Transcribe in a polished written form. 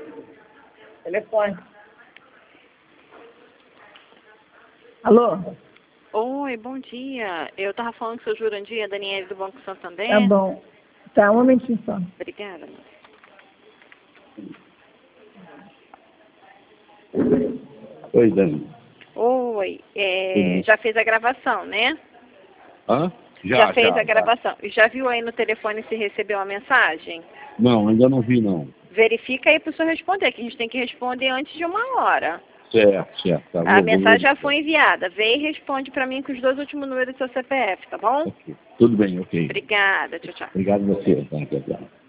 Telefone. Alô? Oi, bom dia. Eu tava falando com o seu Jurandir, a Daniele do Banco Santander. Tá bom. Tá, um momentinho só. Obrigada. Oi, Dani. Oi, já fez a gravação, né? Hã? Já fez a gravação. Já viu aí no telefone se recebeu a mensagem? Não, ainda não vi, não. Verifica aí para o senhor responder, que a gente tem que responder antes de 1 hora. Certo. Tá A bom, mensagem já foi enviada. Vê e responde para mim com os 2 últimos números do seu CPF, tá bom? Ok. Tudo bem, ok. Obrigada, tchau, tchau. Obrigado a você. Tá, tchau.